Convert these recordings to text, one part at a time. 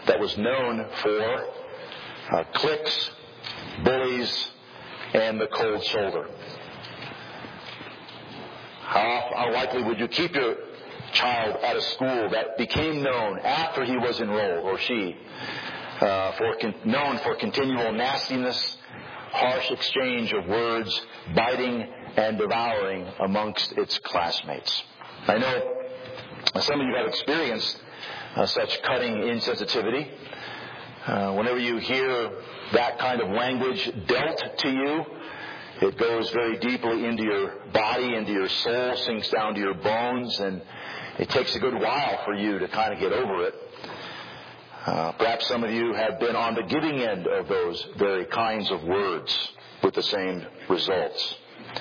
that was known for cliques, bullies, and the cold shoulder. How likely would you keep your child at a school that became known after he was enrolled, or she, known for continual nastiness, harsh exchange of words, biting and devouring amongst its classmates? I know some of you have experienced such cutting insensitivity. Whenever you hear that kind of language dealt to you, it goes very deeply into your body, into your soul, sinks down to your bones, and it takes a good while for you to kind of get over it. Perhaps some of you have been on the giving end of those very kinds of words with the same results.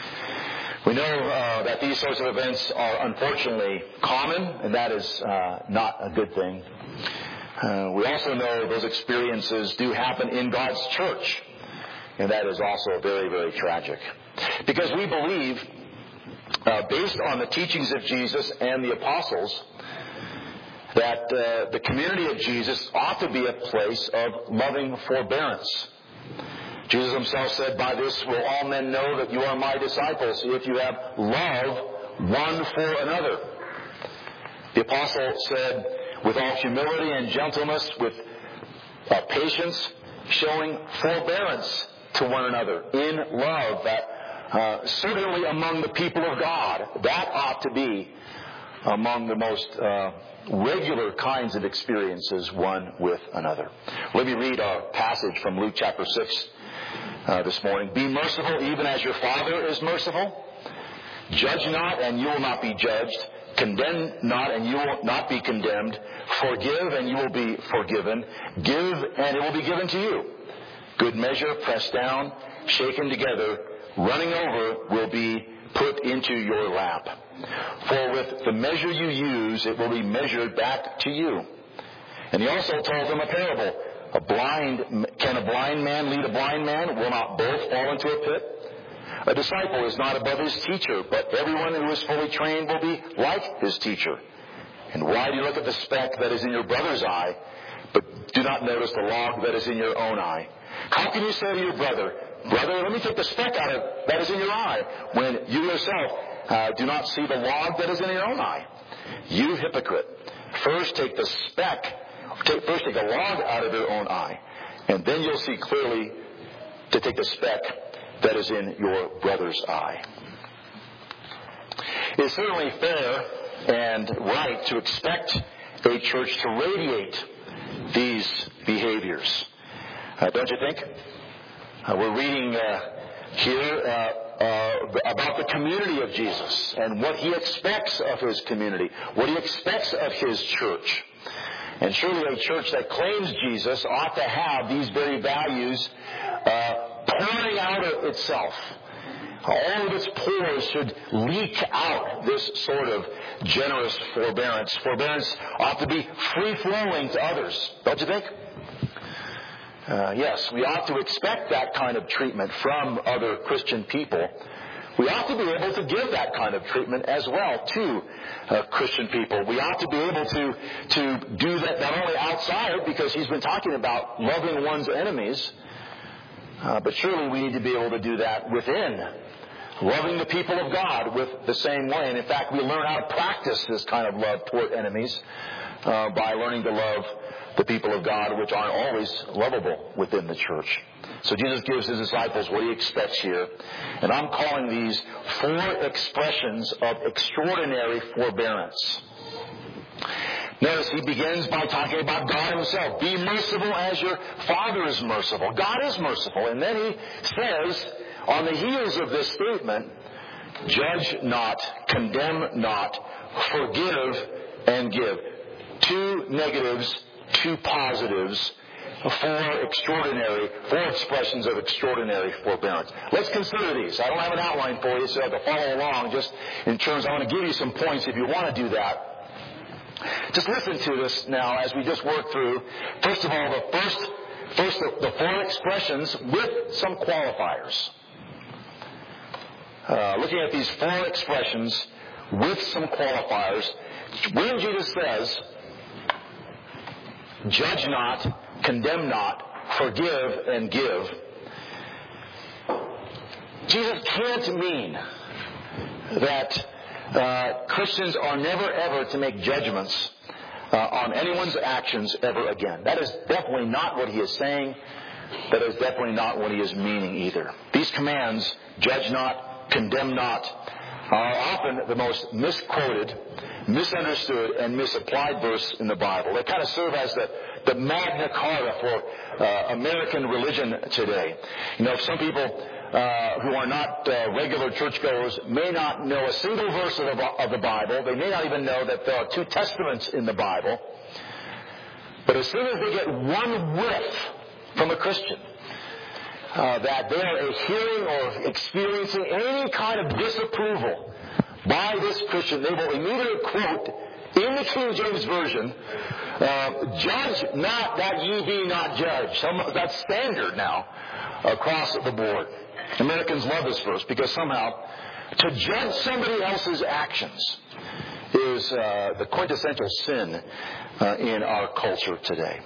We know that these sorts of events are unfortunately common, and that is not a good thing. We also know those experiences do happen in God's church, and that is also very, very tragic. Because we believe, based on the teachings of Jesus and the apostles, that the community of Jesus ought to be a place of loving forbearance. Jesus himself said, "By this will all men know that you are my disciples, if you have love one for another." The apostle said, "With all humility and gentleness, with patience, showing forbearance to one another in love," that certainly among the people of God, that ought to be among the most regular kinds of experiences one with another. Let me read our passage from Luke chapter 6 this morning. "Be merciful even as your Father is merciful. Judge not and you will not be judged. Condemn not and you will not be condemned. Forgive and you will be forgiven. Give and it will be given to you. Good measure, pressed down, shaken together, running over, will be put into your lap. For with the measure you use, it will be measured back to you." And he also told them a parable. Can a blind man lead a blind man? Will not both fall into a pit? A disciple is not above his teacher, but everyone who is fully trained will be like his teacher. And why do you look at the speck that is in your brother's eye, but do not notice the log that is in your own eye? How can you say to your brother, "Brother, let me take the speck out of that is in your eye," when you yourself do not see the log that is in your own eye? You hypocrite! First take the log out of your own eye, and then you'll see clearly to take the speck that is in your brother's eye. It's certainly fair and right to expect a church to radiate these behaviors. Don't you think? We're reading here about the community of Jesus and what he expects of his community, what he expects of his church. And surely a church that claims Jesus ought to have these very values pouring out of itself. All of its pores should leak out this sort of generous forbearance. Forbearance ought to be free-flowing to others. Don't you think? Yes, we ought to expect that kind of treatment from other Christian people. We ought to be able to give that kind of treatment as well to Christian people. We ought to be able to do that not only outside, because he's been talking about loving one's enemies, but surely we need to be able to do that within, loving the people of God with the same way. And in fact, we learn how to practice this kind of love toward enemies by learning to love the people of God, which aren't always lovable within the church. So Jesus gives his disciples what he expects here. And I'm calling these 4 expressions of extraordinary forbearance. Notice he begins by talking about God himself. Be merciful as your Father is merciful. God is merciful. And then he says, on the heels of this statement, judge not, condemn not, forgive and give. 2 negatives, 2 positives, 4 expressions of extraordinary forbearance. Let's consider these. I don't have an outline for you, so you have to follow along just in terms. I want to give you some points if you want to do that. Just listen to this now as we just work through. First of all, the 4 expressions with some qualifiers. Looking at these 4 expressions with some qualifiers, when Jesus says, judge not, condemn not, forgive and give, Jesus can't mean that Christians are never ever to make judgments on anyone's actions ever again. That is definitely not what he is saying. That is definitely not what he is meaning either. These commands, judge not, condemn not, are often the most misquoted, misunderstood, and misapplied verse in the Bible. They kind of serve as the Magna Carta for American religion today. You know, some people who are not regular churchgoers may not know a single verse of the Bible. They may not even know that there are two testaments in the Bible. But as soon as they get one whiff from a Christian, that they are hearing or experiencing any kind of disapproval by this Christian, they will immediately quote in the King James Version, judge not that ye be not judged. That's standard now across the board. Americans love this verse because somehow to judge somebody else's actions is the quintessential sin in our culture today.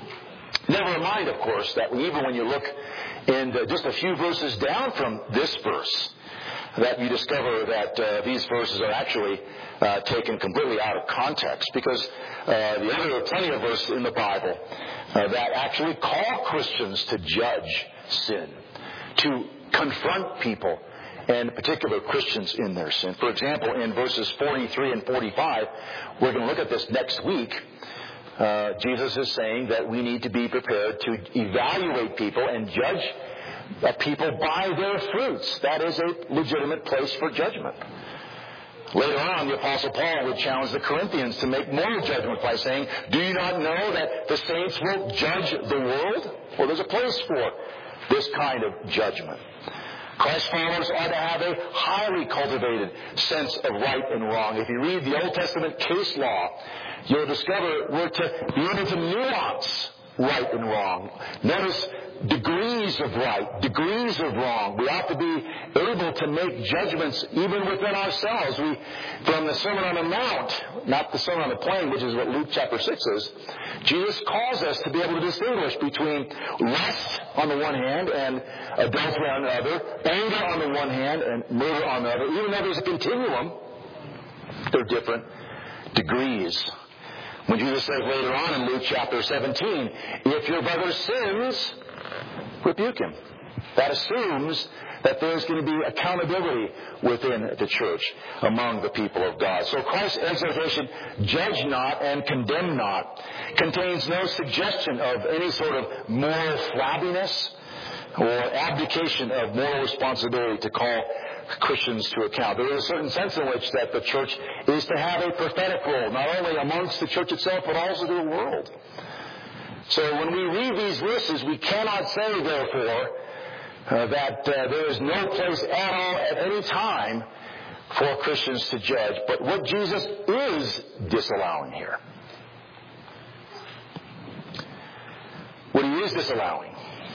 Never mind, of course, that even when you look in just a few verses down from this verse, that you discover that these verses are actually taken completely out of context, because there are plenty of verses in the Bible that actually call Christians to judge sin, to confront people, and particular Christians in their sin. For example, in verses 43 and 45, we're going to look at this next week. Jesus is saying that we need to be prepared to evaluate people and judge people by their fruits. That is a legitimate place for judgment. Later on, the Apostle Paul would challenge the Corinthians to make moral judgment by saying, do you not know that the saints will judge the world? Well, there's a place for this kind of judgment. Christ followers ought to have a highly cultivated sense of right and wrong. If you read the Old Testament case law, you'll discover we're to be able to nuance right and wrong. Notice degrees of right, degrees of wrong. We ought to be able to make judgments even within ourselves. From the Sermon on the Mount, not the Sermon on the Plain, which is what Luke chapter 6 is, Jesus calls us to be able to distinguish between lust on the one hand and adultery on the other, anger on the one hand and murder on the other. Even though there's a continuum, they're different degrees. When Jesus says later on in Luke chapter 17, if your brother sins, rebuke him. That assumes that there's going to be accountability within the church among the people of God. So Christ's exhortation, judge not and condemn not, contains no suggestion of any sort of moral flabbiness or abdication of moral responsibility to call Christians to account. There is a certain sense in which that the church is to have a prophetic role, not only amongst the church itself, but also to the world. So when we read these verses, we cannot say, therefore, that there is no place at all at any time for Christians to judge. But what Jesus is disallowing here, what he is disallowing,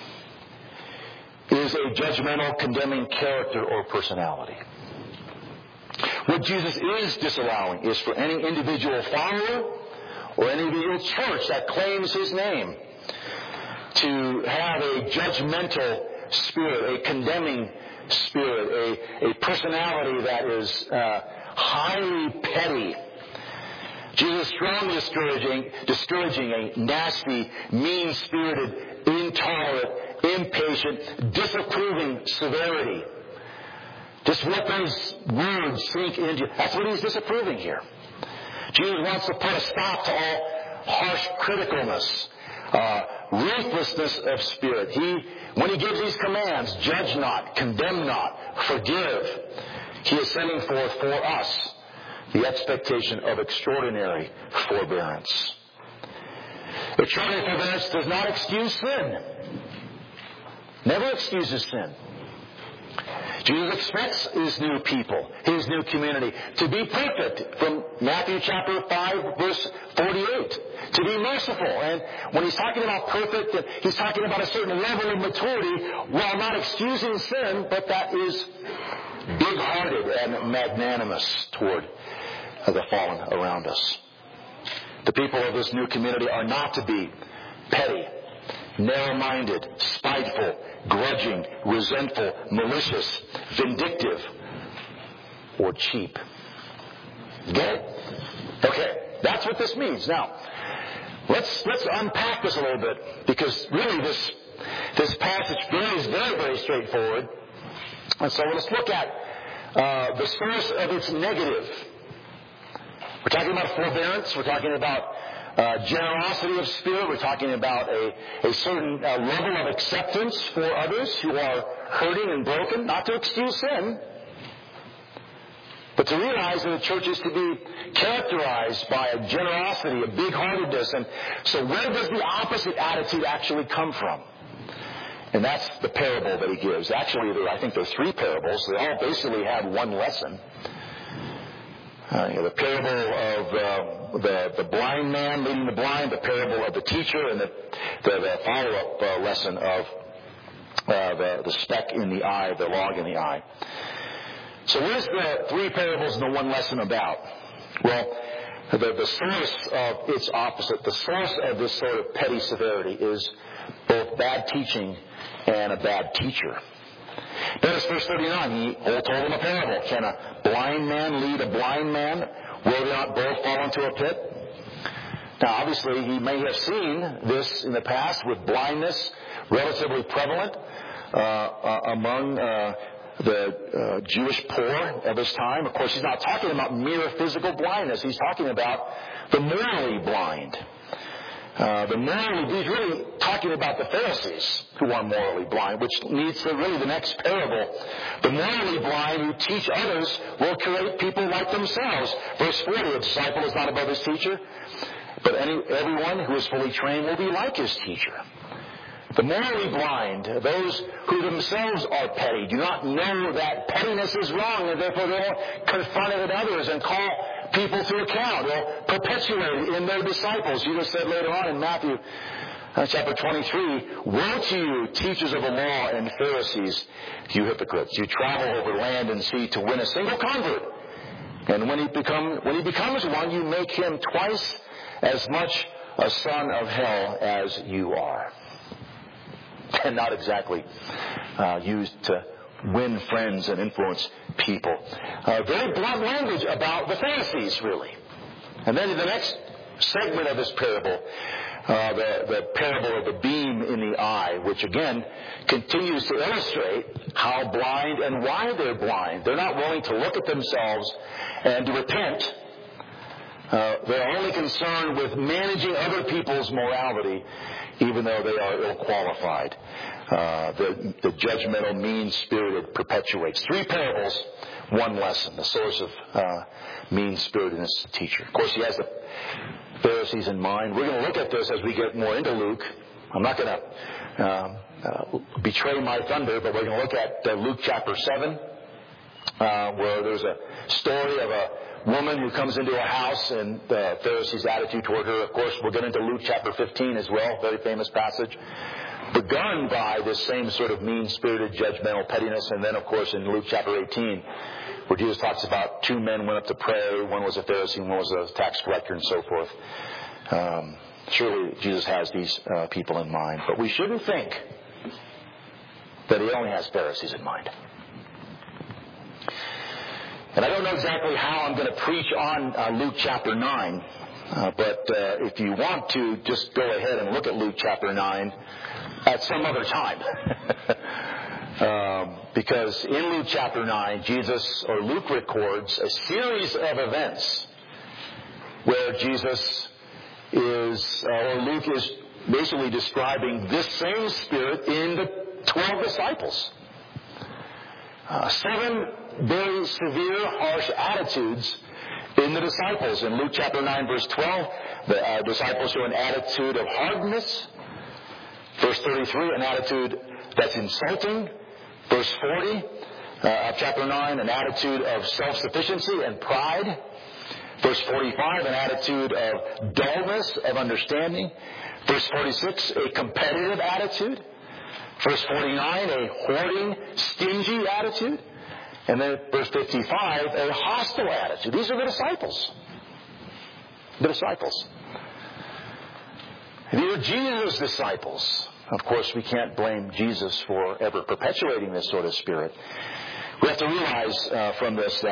is a judgmental, condemning character or personality. What Jesus is disallowing is for any individual follower or any individual church that claims his name to have a judgmental spirit, a condemning spirit, a personality that is highly petty. Jesus is strongly discouraging a nasty, mean-spirited, intolerant, impatient, disapproving severity. Just let those words sink into you. That's what he's disapproving here. Jesus wants to put a stop to all harsh criticalness, ruthlessness of spirit. When he gives these commands, judge not, condemn not, forgive, he is sending forth for us the expectation of extraordinary forbearance. Extraordinary forbearance does not excuse sin. Never excuses sin. Jesus expects his new people, his new community, to be perfect, from Matthew chapter 5, verse 48, to be merciful. And when he's talking about perfect, he's talking about a certain level of maturity, while not excusing sin, but that is big-hearted and magnanimous toward the fallen around us. The people of this new community are not to be petty, narrow-minded, spiteful, grudging, resentful, malicious, vindictive, or cheap. Get it? Okay, that's what this means. Now, let's unpack this a little bit, because really this passage is very, very straightforward. And so let's look at the source of its negative. We're talking about forbearance. We're talking about generosity of spirit. We're talking about a certain level of acceptance for others who are hurting and broken. Not to excuse sin, but to realize that the church is to be characterized by a generosity, a big-heartedness. And so where does the opposite attitude actually come from? And that's the parable that he gives. Actually, I think there are 3 parables. They all basically have one lesson. The parable of the blind man leading the blind, the parable of the teacher, and the follow-up lesson of the speck in the eye, the log in the eye. So what is the 3 parables and the one lesson about? Well, the source of its opposite, the source of this sort of petty severity is both bad teaching and a bad teacher. Notice verse 39, he told him a parable. Can a blind man lead a blind man? Will they not both fall into a pit? Now, obviously, he may have seen this in the past with blindness relatively prevalent among the Jewish poor of his time. Of course, he's not talking about mere physical blindness. He's talking about the morally blind. He's really talking about the Pharisees who are morally blind, which leads to really the next parable. The morally blind who teach others will create people like themselves. Verse 40, a disciple is not above his teacher, but everyone who is fully trained will be like his teacher. The morally blind, those who themselves are petty, do not know that pettiness is wrong, and therefore they won't confront it in others and call people to account or perpetuate it in their disciples. Jesus said later on in Matthew chapter 23, woe to you, teachers of the law and Pharisees, you hypocrites! You travel over land and sea to win a single convert, and when he becomes one, you make him twice as much a son of hell as you are. And not exactly used to win friends and influence people. Very blunt language about the Pharisees, really. And then in the next segment of this parable, the parable of the beam in the eye, which again continues to illustrate how blind and why they're blind. They're not willing to look at themselves and to repent. They're only concerned with managing other people's morality, even though they are ill-qualified. The judgmental, mean-spirited perpetuates. 3 parables, 1 lesson. The source of mean-spiritedness, teacher. Of course, he has the Pharisees in mind. We're going to look at this as we get more into Luke. I'm not going to betray my thunder, but we're going to look at Luke chapter 7, where there's a story of a woman who comes into a house and the Pharisees' attitude toward her. Of course, we'll get into Luke chapter 15 as well, very famous passage, begun by this same sort of mean-spirited, judgmental pettiness. And then, of course, in Luke chapter 18, where Jesus talks about 2 men went up to pray. One was a Pharisee, one was a tax collector, and so forth. Surely Jesus has these people in mind. But we shouldn't think that he only has Pharisees in mind. And I don't know exactly how I'm going to preach on Luke chapter 9, but if you want to, just go ahead and look at Luke chapter 9 at some other time. Because in Luke chapter 9, Luke records a series of events where Luke is basically describing this same spirit in the 12 disciples. 7 very severe, harsh attitudes in the disciples. In Luke chapter 9, verse 12, the disciples show an attitude of hardness. Verse 33, an attitude that's insulting. Verse 40 of chapter 9, an attitude of self-sufficiency and pride. Verse 45, an attitude of dullness of understanding. Verse 46, a competitive attitude. Verse 49, a hoarding, stingy attitude. And then verse 55, a hostile attitude. These are the disciples. The disciples. These were Jesus' disciples. Of course, we can't blame Jesus for ever perpetuating this sort of spirit. We have to realize from this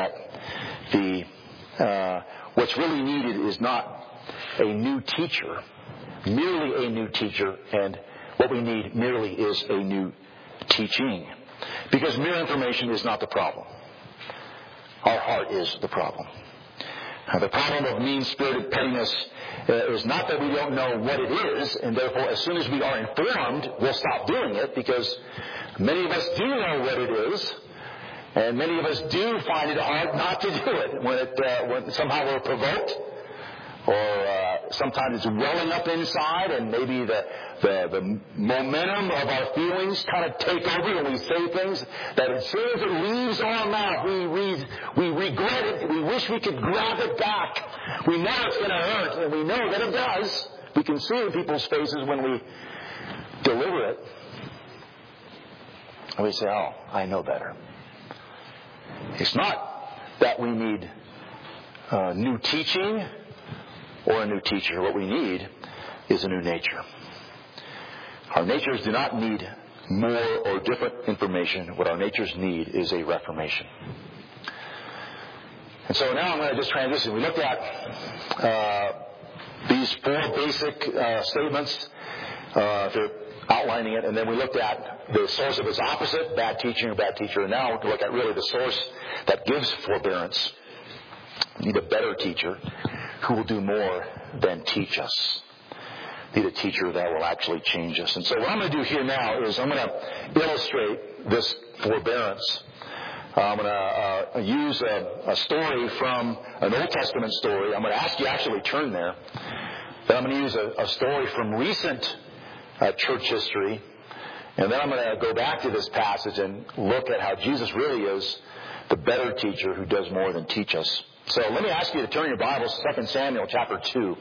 that what's really needed is not a new teacher, merely a new teacher, and what we need merely is a new teaching. Because mere information is not the problem. Our heart is the problem. The problem of mean-spirited pettiness is not that we don't know what it is, and therefore as soon as we are informed, we'll stop doing it, because many of us do know what it is, and many of us do find it hard not to do it when somehow we're provoked, or sometimes it's welling up inside, and maybe the momentum of our feelings kind of take over, and we say things that as soon as it leaves our mouth, we regret it. We wish we could grab it back. We know it's going to hurt, and we know that it does. We can see it in people's faces when we deliver it. And we say, oh, I know better. It's not that we need new teaching or a new teacher. What we need is a new nature. Our natures do not need more or different information. What our natures need is a reformation. And so now I'm going to just transition. We looked at these four basic statements, they're outlining it, and then we looked at the source of its opposite, bad teaching or bad teacher, and now we'll look at really the source that gives forbearance. We need a better teacher who will do more than teach us. Need a teacher that will actually change us. And so what I'm going to do here now is I'm going to illustrate this forbearance. I'm going to use a story from an Old Testament story. I'm going to ask you to actually turn there. Then I'm going to use a story from recent church history. And then I'm going to go back to this passage and look at how Jesus really is the better teacher who does more than teach us. So let me ask you to turn your Bibles to 2 Samuel chapter 2.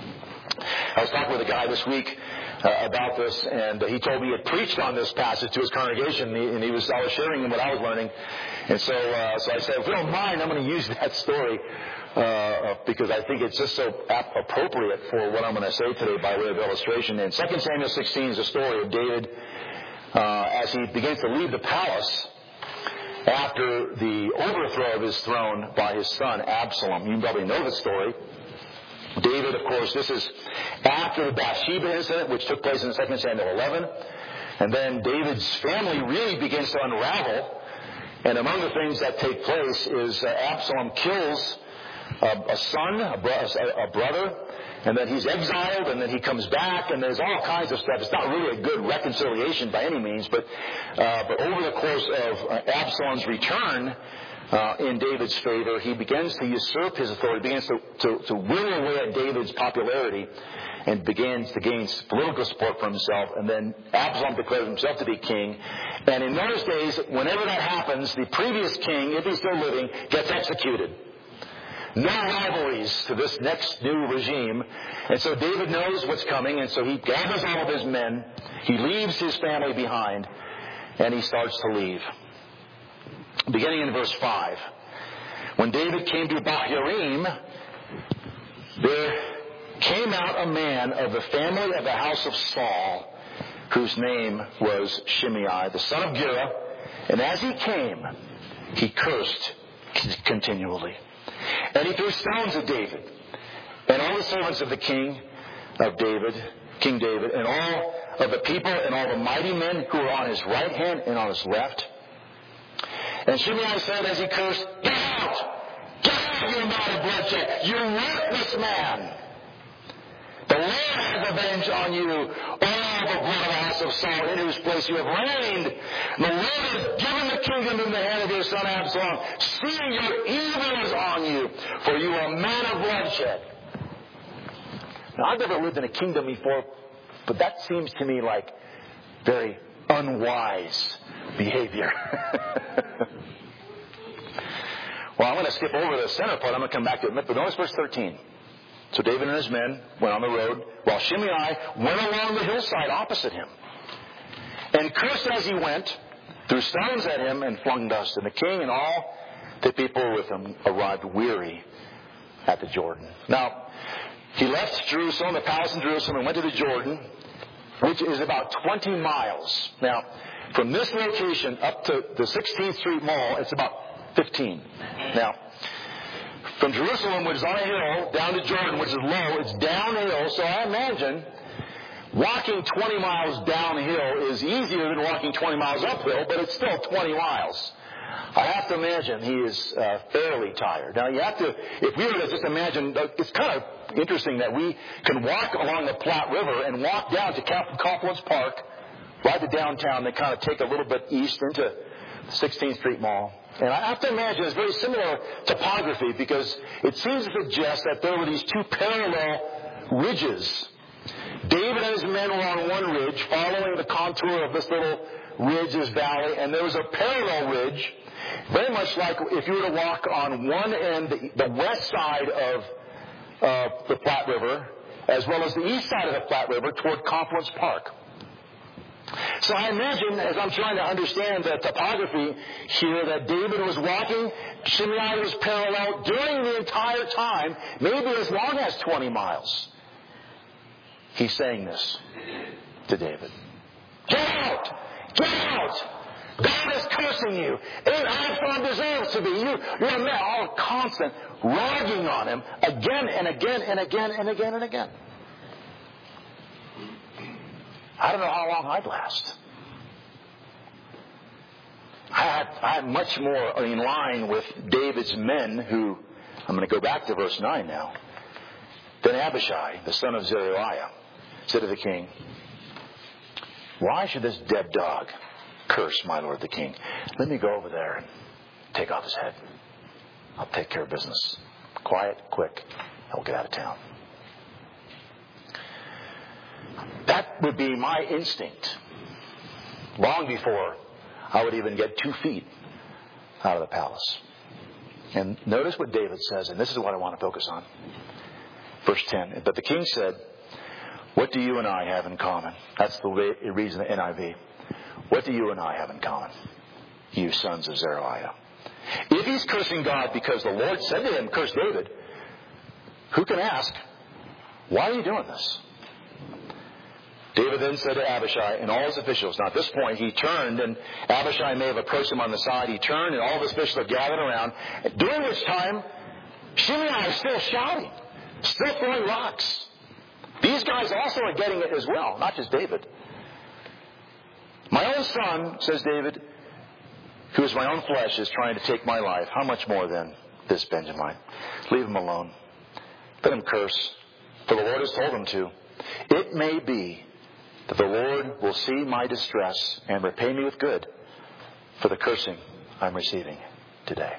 I was talking with a guy this week about this, and he told me he had preached on this passage to his congregation, and I was sharing him what I was learning. And so I said, if you don't mind, I'm going to use that story because I think it's just so appropriate for what I'm going to say today by way of illustration. And 2 Samuel 16 is a story of David as he begins to leave the palace after the overthrow of his throne by his son Absalom. You probably know the story. David, of course, this is after the Bathsheba incident, which took place in 2 Samuel 11. And then David's family really begins to unravel. And among the things that take place is Absalom kills a son, a brother, and then he's exiled, and then he comes back, and there's all kinds of stuff. It's not really a good reconciliation by any means, but over the course of Absalom's return in David's favor, he begins to usurp his authority, begins to win away at David's popularity, and begins to gain political support for himself. And then Absalom declares himself to be king. And in those days, whenever that happens, the previous king, if he's still living, gets executed. No rivalries to this next new regime. And so David knows what's coming, and so he gathers all of his men. He leaves his family behind, and he starts to leave. Beginning in verse 5. When David came to Bahurim, there came out a man of the family of the house of Saul, whose name was Shimei, the son of Gera. And as he came, he cursed continually. And he threw stones at David, and all the servants of the king of David, King David, and all of the people, and all the mighty men who were on his right hand and on his left. And Shimei said as he cursed, "Get out! Get out, you man of bloodshed! You worthless man! The Lord has avenged on you all the blood of the house of Saul, in whose place you have reigned. The Lord has given the kingdom in the hand of your son Absalom. See, your evil is on you, for you are a man of bloodshed." Now, I've never lived in a kingdom before, but that seems to me like very unwise behavior. Well, I'm going to skip over the center part. I'm going to come back to it. But notice verse 13. So David and his men went on the road, while Shimei went along the hillside opposite him, and cursed as he went, threw stones at him, and flung dust. And the king and all the people with him arrived weary at the Jordan. Now, He left Jerusalem, the palace in Jerusalem, and went to the Jordan, which is about 20 miles. Now, from this location up to the 16th Street Mall, it's about 15. Now, from Jerusalem, which is on a hill, down to Jordan, which is low, it's downhill. So I imagine walking 20 miles downhill is easier than walking 20 miles uphill, but it's still 20 miles. I have to imagine he is fairly tired. Now, you have to, if we were to just imagine, it's kind of interesting that we can walk along the Platte River and walk down to Confluence Park, ride to downtown, then kind of take a little bit east into the 16th Street Mall. And I have to imagine it's very similar topography because it seems to suggest that there were these two parallel ridges. David and his men were on one ridge, following the contour of this little ridge, this valley, and there was a parallel ridge, very much like if you were to walk on one end, the west side of the Platte River, as well as the east side of the Platte River toward Confluence Park. So I imagine, as I'm trying to understand the topography here, that David was walking, Shimei was parallel during the entire time, maybe as long as 20 miles. He's saying this to David. Get out! Get out! God is cursing you. Absalom deserves to be. You're a man, all constant, ragging on him again and again and again and again and again. I don't know how long I'd last. I'm much more in line with David's men who, I'm going to go back to verse 9 now. Then Abishai, the son of Zeruiah, said to the king, why should this dead dog curse my lord the king? Let me go over there and take off his head. I'll take care of business. Quiet, quick, and we'll get out of town. That would be my instinct long before I would even get 2 feet out of the palace. And notice what David says, and this is what I want to focus on. Verse 10, but the king said, what do you and I have in common? That's the way it reads in the NIV. What do you and I have in common, you sons of Zeruiah? If he's cursing God because the Lord said to him, curse David, who can ask, why are you doing this? David then said to Abishai and all his officials. Now at this point he turned, and Abishai may have approached him on the side. He turned and all of his officials are gathered around. During which time, Shimei is still shouting, still throwing rocks. These guys also are getting it as well, not just David. My own son, says David, who is my own flesh, is trying to take my life. How much more then this Benjamin? Leave him alone. Let him curse, for the Lord has told him to. It may be that the Lord will see my distress and repay me with good for the cursing I'm receiving today.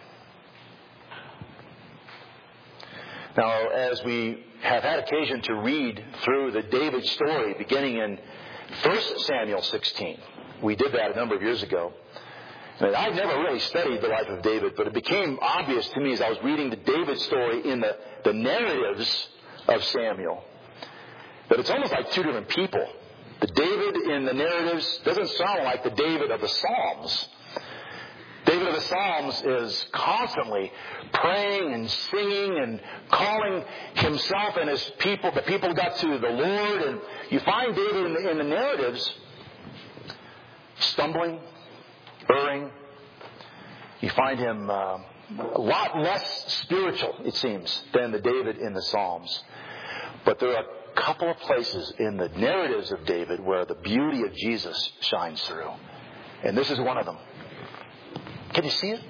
Now, as we have had occasion to read through the David story beginning in 1 Samuel 16, we did that a number of years ago. And I've never really studied the life of David, but it became obvious to me as I was reading the David story in the narratives of Samuel that it's almost like two different people. The David in the narratives doesn't sound like the David of the Psalms. David of the Psalms is constantly praying and singing and calling himself and his people, the people got to the Lord. And you find David in the narratives stumbling, erring. You find him a lot less spiritual, it seems, than the David in the Psalms. But there are a couple of places in the narratives of David where the beauty of Jesus shines through. And this is one of them. Can you see it?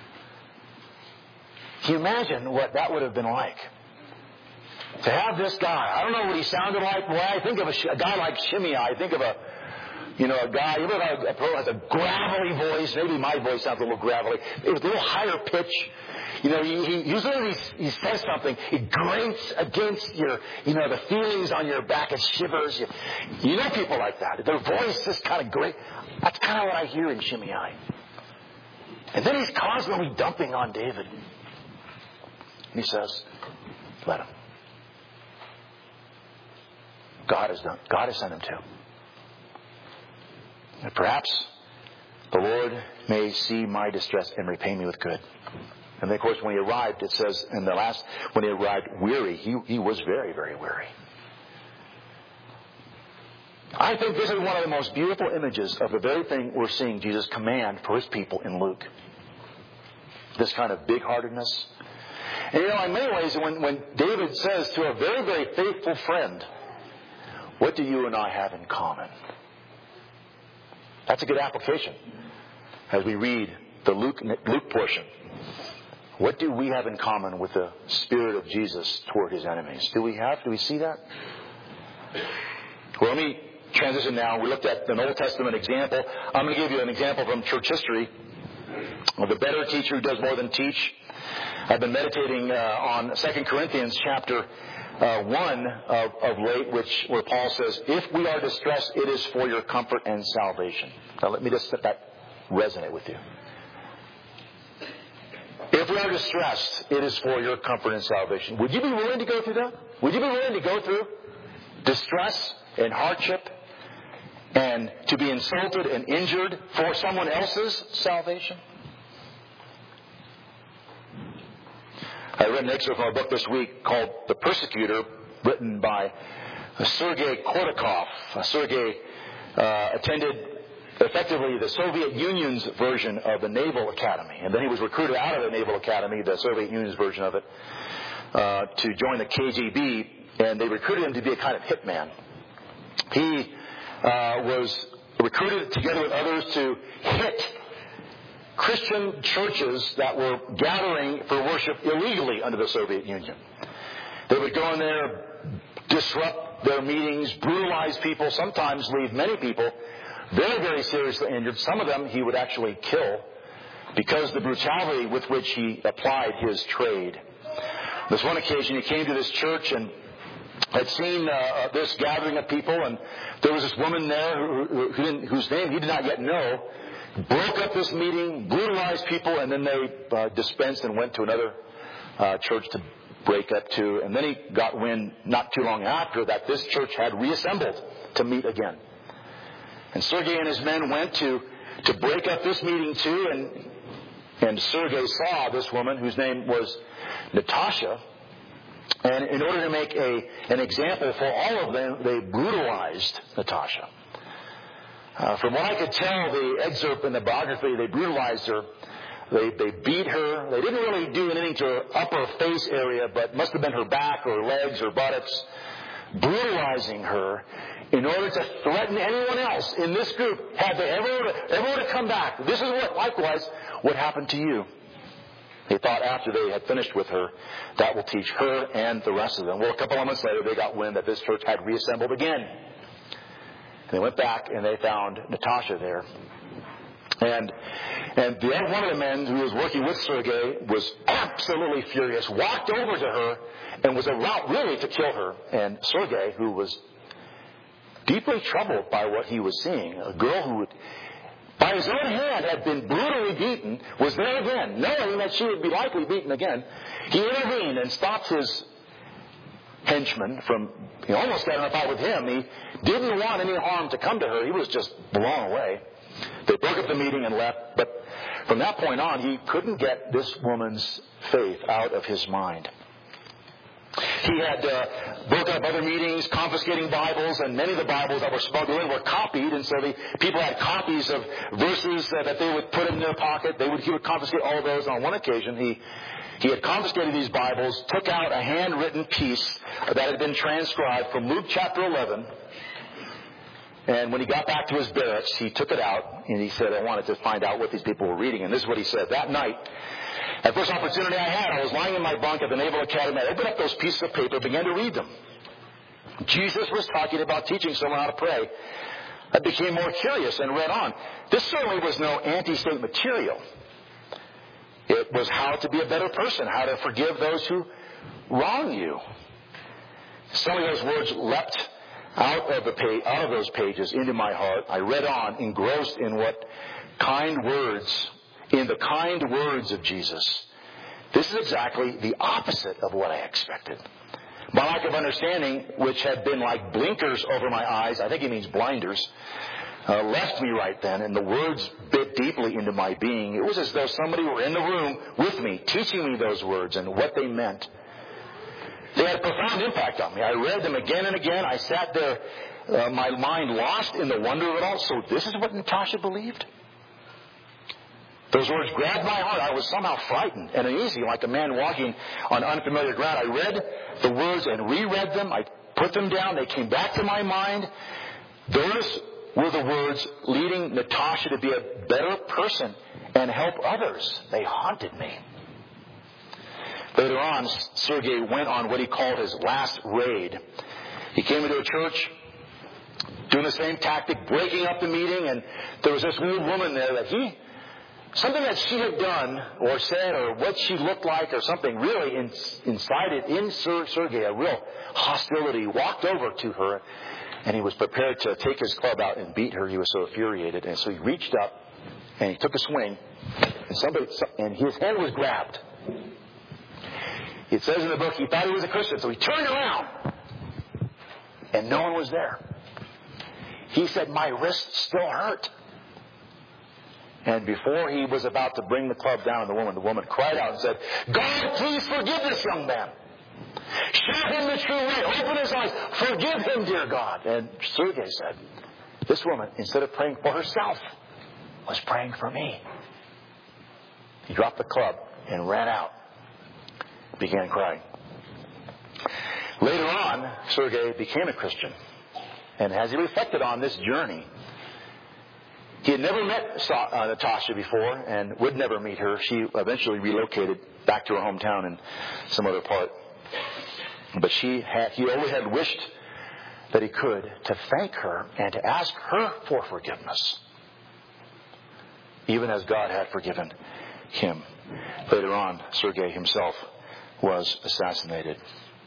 Can you imagine what that would have been like? To have this guy, I don't know what he sounded like. When I think of a guy like Shimei, I think of a guy, you know, has a gravelly voice. Maybe my voice sounds a little gravelly. It was a little higher pitch. You know, he says something. It grates against your, the feelings on your back. It shivers. You know people like that. Their voice just kind of grate. That's kind of what I hear in Shimei. And then he's constantly dumping on David. And he says, let him. God has sent him to. And perhaps the Lord may see my distress and repay me with good. And then, of course, when he arrived, it says in the last, when he arrived weary, he was very, very weary. I think this is one of the most beautiful images of the very thing we're seeing Jesus command for his people in Luke. This kind of big-heartedness. And in many ways, when David says to a very, very faithful friend, what do you and I have in common? That's a good application as we read the Luke portion. What do we have in common with the Spirit of Jesus toward his enemies? Do we see that? Well, let me transition now. We looked at an Old Testament example. I'm going to give you an example from church history of the better teacher who does more than teach. I've been meditating on 2 Corinthians chapter 1 of late, where Paul says, if we are distressed, it is for your comfort and salvation. Now let me just let that resonate with you. If we are distressed, it is for your comfort and salvation. Would you be willing to go through that? Would you be willing to go through distress and hardship and to be insulted and injured for someone else's salvation? I read an excerpt from a book this week called The Persecutor, written by Sergei Kordakov. Sergei attended effectively the Soviet Union's version of the Naval Academy. And then he was recruited out of the Naval Academy, the Soviet Union's version of it, to join the KGB. And they recruited him to be a kind of hitman. He was recruited together with others to hit Christian churches that were gathering for worship illegally under the Soviet Union. They would go in there, disrupt their meetings, brutalize people, sometimes leave many people very, very seriously injured. Some of them he would actually kill because of the brutality with which he applied his trade. This one occasion he came to this church and had seen this gathering of people, and there was this woman there whose name he did not yet know, broke up this meeting, brutalized people, and then they dispensed and went to another church to break up to. And then he got wind not too long after that this church had reassembled to meet again. And Sergei and his men went to break up this meeting too, and Sergei saw this woman whose name was Natasha. And in order to make an example for all of them, they brutalized Natasha. From what I could tell, the excerpt in the biography, they brutalized her. They beat her. They didn't really do anything to her upper face area, but must have been her back or her legs or buttocks, brutalizing her in order to threaten anyone else in this group. Had they ever to come back, this is what likewise would happen to you. They thought after they had finished with her, that will teach her and the rest of them. Well, a couple of months later, they got wind that this church had reassembled again. And they went back and they found Natasha there. And one of the men who was working with Sergei was absolutely furious, walked over to her and was about really to kill her. And Sergei, who was deeply troubled by what he was seeing, a girl who by his own hand had been brutally beaten, was there again, knowing that she would be likely beaten again. He intervened and stopped his henchman from, he almost got in a fight with him. He didn't want any harm to come to her. He was just blown away. They broke up the meeting and left, but from that point on, he couldn't get this woman's faith out of his mind. He had broken up other meetings, confiscating Bibles, and many of the Bibles that were smuggled in were copied, and so the people had copies of verses that they would put in their pocket. He would confiscate all of those. On one occasion, he had confiscated these Bibles, took out a handwritten piece that had been transcribed from Luke chapter 11, and when he got back to his barracks, he took it out, and he said, I wanted to find out what these people were reading. And this is what he said. That night, at first opportunity I had, I was lying in my bunk at the Naval Academy. I opened up those pieces of paper, began to read them. Jesus was talking about teaching someone how to pray. I became more curious and read on. This certainly was no anti-state material. It was how to be a better person, how to forgive those who wrong you. Some of those words leapt out of those pages into my heart. I read on, engrossed in the kind words of Jesus. This is exactly the opposite of what I expected. My lack of understanding, which had been like blinkers over my eyes, I think he means blinders, left me right then, and the words bit deeply into my being. It was as though somebody were in the room with me, teaching me those words and what they meant. They had a profound impact on me. I read them again and again. I sat there, my mind lost in the wonder of it all. So this is what Natasha believed? Those words grabbed my heart. I was somehow frightened and uneasy, like a man walking on unfamiliar ground. I read the words and reread them. I put them down. They came back to my mind. Those were the words leading Natasha to be a better person and help others. They haunted me. Later on, Sergei went on what he called his last raid. He came into a church doing the same tactic, breaking up the meeting, and there was this old woman there that something that she had done or said or what she looked like or something really incited in Sergei a real hostility. Walked over to her, and he was prepared to take his club out and beat her. He was so infuriated. And so he reached up and he took a swing, and his hand was grabbed. It says in the book he thought he was a Christian, so he turned around and no one was there. He said, "My wrist still hurt." And before he was about to bring the club down on the woman cried out and said, "God, please forgive this young man. Show him the true way. Open his eyes. Forgive him, dear God." And Sergei said, this woman, instead of praying for herself, was praying for me. He dropped the club and ran out. Began crying. Later on, Sergei became a Christian. And as he reflected on this journey, he had never met Natasha before and would never meet her. She eventually relocated back to her hometown in some other part. But he always had wished that he could to thank her and to ask her for forgiveness, even as God had forgiven him. Later on, Sergei himself was assassinated.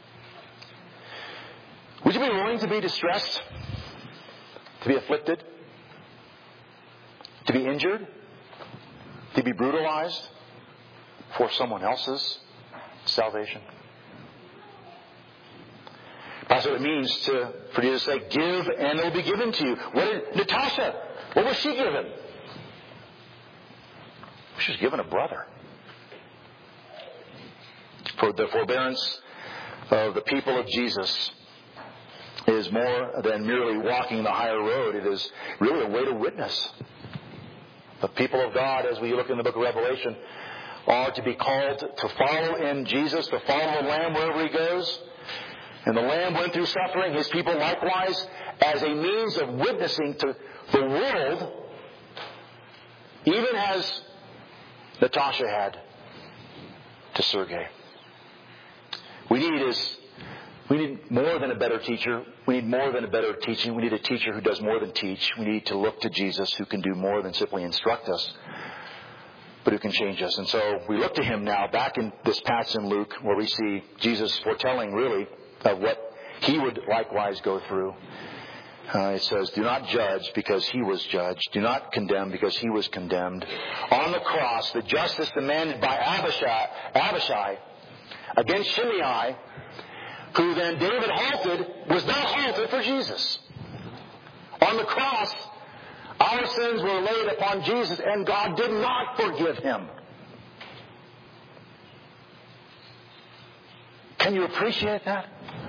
Would you be willing to be distressed, to be afflicted, to be injured, to be brutalized for someone else's salvation? That's what it means for you to say, "Give and it will be given to you." What did Natasha? What was she given? She was given a brother. For the forbearance of the people of Jesus is more than merely walking the higher road. It is really a way to witness. The people of God, as we look in the book of Revelation, are to be called to follow in Jesus, to follow the Lamb wherever he goes. And the Lamb went through suffering, his people likewise, as a means of witnessing to the world, even as Natasha had to Sergei. We need more than a better teacher. We need more than a better teaching. We need a teacher who does more than teach. We need to look to Jesus, who can do more than simply instruct us, but who can change us. And so we look to him now, back in this passage in Luke, where we see Jesus foretelling really of what he would likewise go through. It says, "Do not judge because he was judged. Do not condemn because he was condemned." On the cross, the justice demanded by Abishai against Shimei, who then David halted, was not halted for Jesus. On the cross, our sins were laid upon Jesus, and God did not forgive him. Can you appreciate that?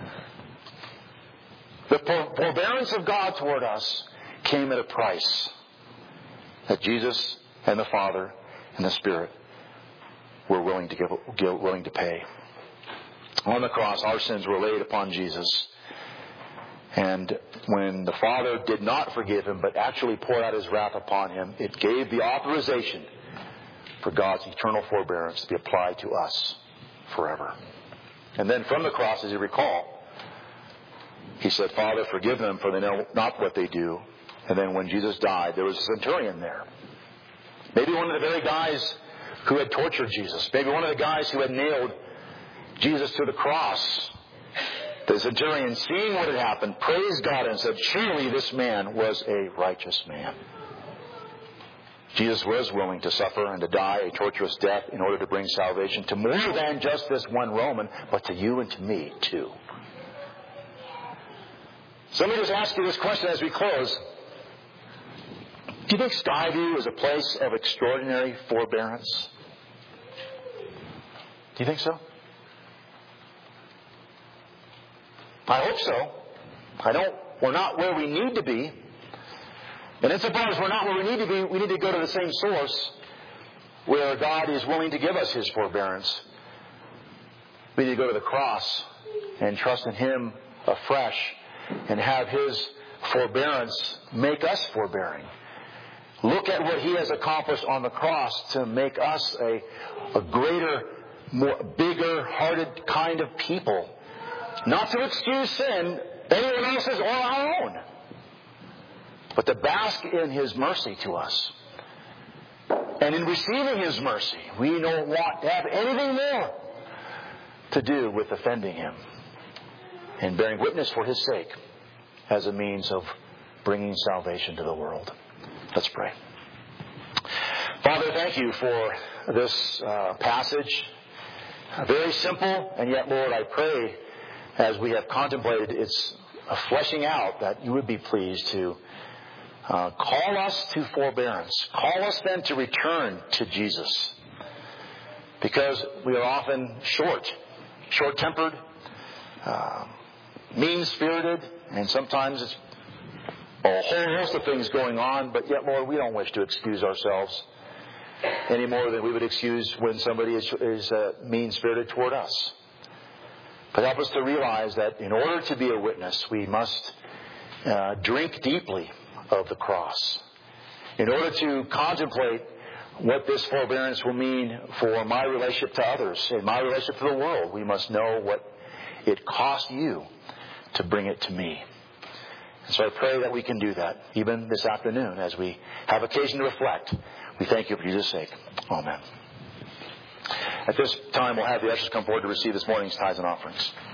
The forbearance of God toward us came at a price that Jesus and the Father and the Spirit were willing to pay. On the cross, our sins were laid upon Jesus. And when the Father did not forgive him, but actually poured out his wrath upon him, it gave the authorization for God's eternal forbearance to be applied to us forever. And then from the cross, as you recall, he said, "Father, forgive them, for they know not what they do." And then when Jesus died, there was a centurion there. Maybe one of the very guys who had tortured Jesus. Maybe one of the guys who had nailed Jesus to the cross. The centurion, seeing what had happened, praised God and said, "Surely this man was a righteous man." Jesus was willing to suffer and to die a torturous death in order to bring salvation to more than just this one Roman, but to you and to me too. So let me just ask you this question as we close. Do you think Skyview is a place of extraordinary forbearance? Do you think so? I hope so. We're not where we need to be. And insofar as we're not where we need to be, we need to go to the same source where God is willing to give us His forbearance. We need to go to the cross and trust in Him afresh and have His forbearance make us forbearing. Look at what He has accomplished on the cross to make us a greater, more bigger-hearted kind of people. Not to excuse sin, anyone else's or our own, but to bask in His mercy to us. And in receiving His mercy, we don't want to have anything more to do with offending Him and bearing witness for His sake as a means of bringing salvation to the world. Let's pray. Father, thank You for this passage. Very simple, and yet, Lord, I pray as we have contemplated its fleshing out that You would be pleased to call us to forbearance. Call us then to return to Jesus. Because we are often short-tempered, mean-spirited, and sometimes it's a whole host of things going on, but yet, Lord, we don't wish to excuse ourselves any more than we would excuse when somebody is mean-spirited toward us. But help us to realize that in order to be a witness, we must drink deeply of the cross. In order to contemplate what this forbearance will mean for my relationship to others and my relationship to the world, we must know what it cost You to bring it to me. And so I pray that we can do that even this afternoon as we have occasion to reflect. We thank You for Jesus' sake. Amen. At this time, we'll have the ushers come forward to receive this morning's tithes and offerings.